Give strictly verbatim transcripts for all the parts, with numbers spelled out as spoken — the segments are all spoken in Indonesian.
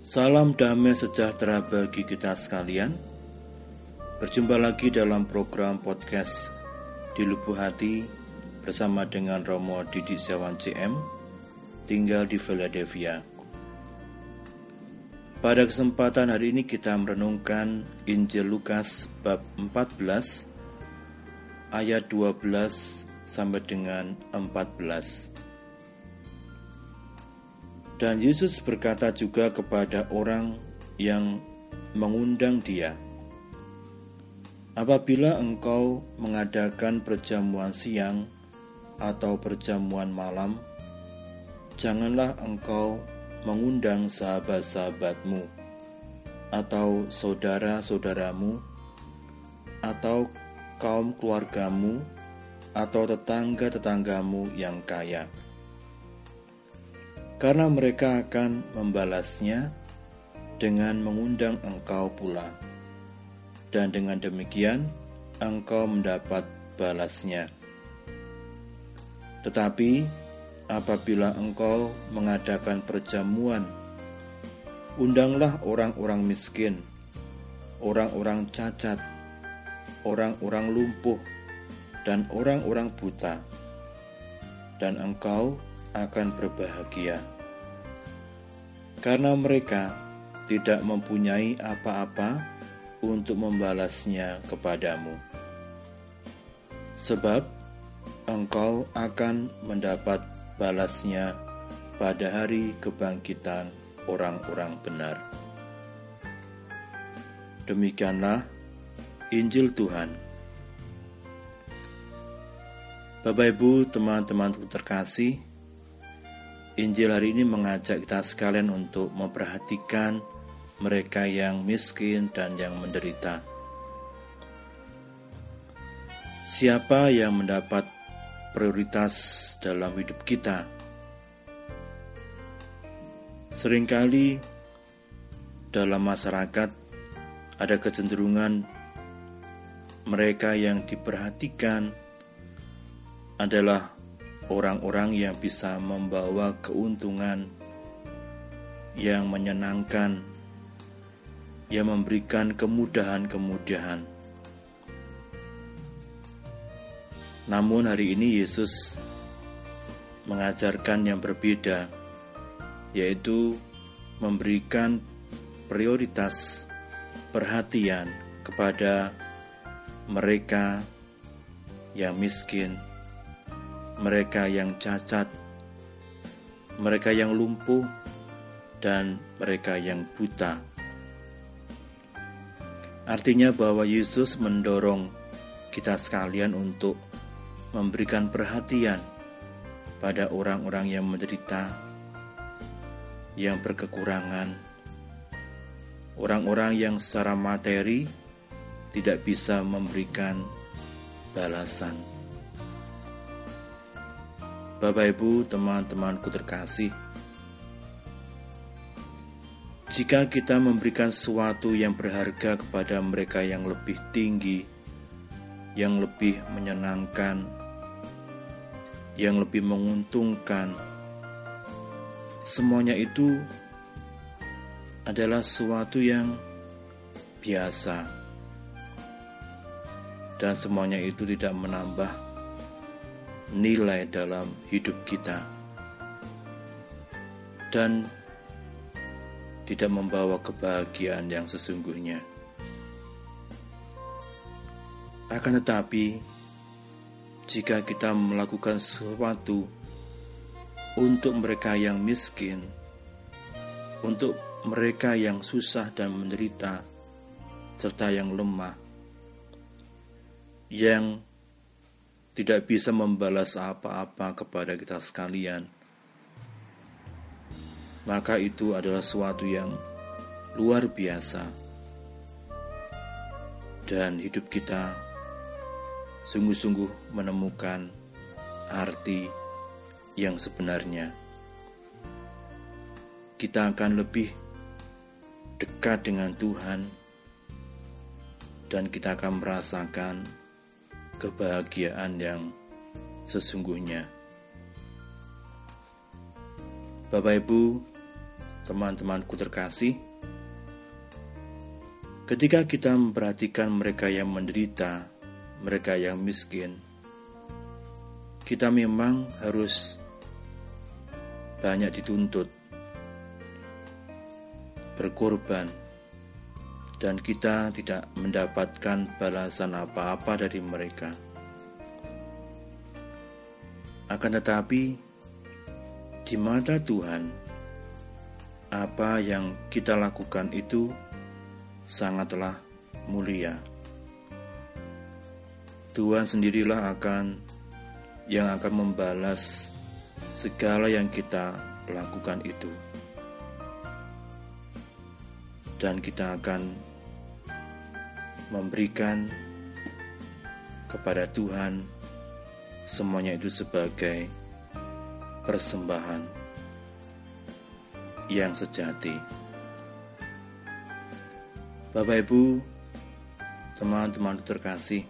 Salam damai sejahtera bagi kita sekalian. Berjumpa lagi dalam program podcast Di Lubuk Hati bersama dengan Romo Didi Setiawan C M, tinggal di Philadelphia. Pada kesempatan hari ini kita merenungkan Injil Lukas bab empat belas ayat dua belas sampai dengan empat belas. Dan Yesus berkata juga kepada orang yang mengundang dia, "Apabila engkau mengadakan perjamuan siang atau perjamuan malam, janganlah engkau mengundang sahabat-sahabatmu, atau saudara-saudaramu, atau kaum keluargamu, atau tetangga-tetanggamu yang kaya. Karena mereka akan membalasnya dengan mengundang engkau pula, dan dengan demikian engkau mendapat balasnya. Tetapi apabila engkau mengadakan perjamuan, undanglah orang-orang miskin, orang-orang cacat, orang-orang lumpuh, dan orang-orang buta, dan engkau akan berbahagia, karena mereka tidak mempunyai apa-apa untuk membalasnya kepadamu. Sebab engkau akan mendapat balasnya pada hari kebangkitan orang-orang benar." Demikianlah Injil Tuhan. Bapak Ibu, teman-teman terkasih, Injil hari ini mengajak kita sekalian untuk memperhatikan mereka yang miskin dan yang menderita. Siapa yang mendapat prioritas dalam hidup kita? Seringkali dalam masyarakat ada kecenderungan mereka yang diperhatikan adalah orang-orang yang bisa membawa keuntungan, yang menyenangkan, yang memberikan kemudahan-kemudahan. Namun hari ini Yesus mengajarkan yang berbeda, yaitu memberikan prioritas perhatian kepada mereka yang miskin, mereka yang cacat, mereka yang lumpuh, dan mereka yang buta. Artinya bahwa Yesus mendorong kita sekalian untuk memberikan perhatian pada orang-orang yang menderita, yang berkekurangan, orang-orang yang secara materi tidak bisa memberikan balasan. Bapak Ibu, teman-temanku terkasih, jika kita memberikan sesuatu yang berharga kepada mereka yang lebih tinggi, yang lebih menyenangkan, yang lebih menguntungkan, semuanya itu adalah sesuatu yang biasa, dan semuanya itu tidak menambah nilai dalam hidup kita dan tidak membawa kebahagiaan yang sesungguhnya. Akan tetapi, jika kita melakukan sesuatu untuk mereka yang miskin, untuk mereka yang susah dan menderita, serta yang lemah, yang tidak bisa membalas apa-apa kepada kita sekalian, maka itu adalah sesuatu yang luar biasa, dan hidup kita sungguh-sungguh menemukan arti yang sebenarnya. Kita akan lebih dekat dengan Tuhan, dan kita akan merasakan kebahagiaan yang sesungguhnya. Bapak Ibu, teman-temanku terkasih, ketika kita memperhatikan mereka yang menderita, mereka yang miskin, kita memang harus banyak dituntut, berkorban, dan kita tidak mendapatkan balasan apa-apa dari mereka. Akan tetapi, di mata Tuhan, apa yang kita lakukan itu sangatlah mulia. Tuhan sendirilah akan yang akan membalas segala yang kita lakukan itu. Dan kita akan memberikan kepada Tuhan semuanya itu sebagai persembahan yang sejati. Bapak Ibu, teman-teman terkasih,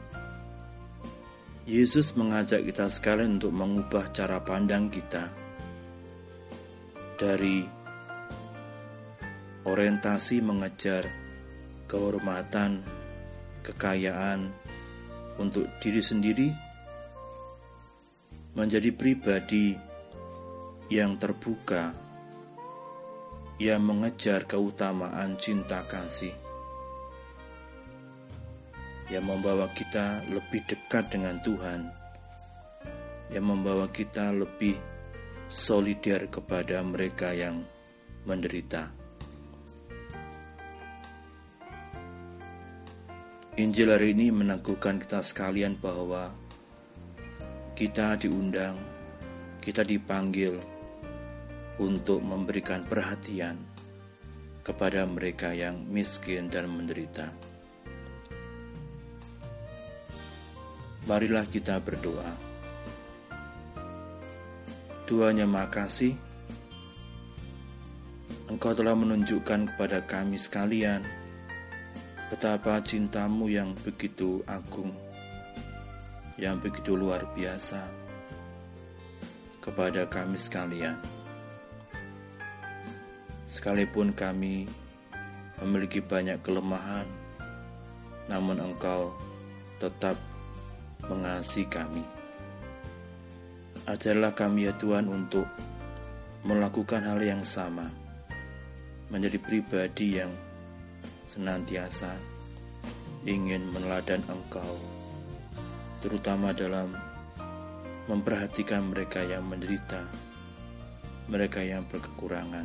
Yesus mengajak kita sekalian untuk mengubah cara pandang kita dari orientasi mengejar kehormatan, kekayaan untuk diri sendiri, menjadi pribadi yang terbuka, yang mengejar keutamaan cinta kasih, yang membawa kita lebih dekat dengan Tuhan, yang membawa kita lebih solider kepada mereka yang menderita. Injil hari ini meneguhkan kita sekalian bahwa kita diundang, kita dipanggil untuk memberikan perhatian kepada mereka yang miskin dan menderita. Marilah kita berdoa. Tuhan yang Maha Kasih, Engkau telah menunjukkan kepada kami sekalian betapa cinta-Mu yang begitu agung, yang begitu luar biasa kepada kami sekalian. Sekalipun kami memiliki banyak kelemahan, namun Engkau tetap mengasihi kami. Ajarlah kami ya Tuhan untuk melakukan hal yang sama, menjadi pribadi yang senantiasa ingin meneladan Engkau, terutama dalam memperhatikan mereka yang menderita, mereka yang berkekurangan.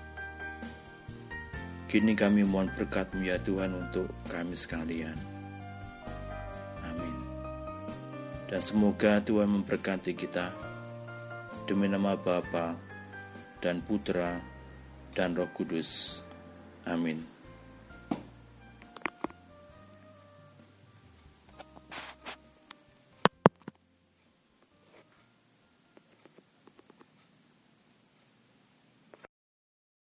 Kini kami mohon berkat-Mu ya Tuhan untuk kami sekalian. Amin. Dan semoga Tuhan memberkati kita demi nama Bapa dan Putra dan Roh Kudus. Amin.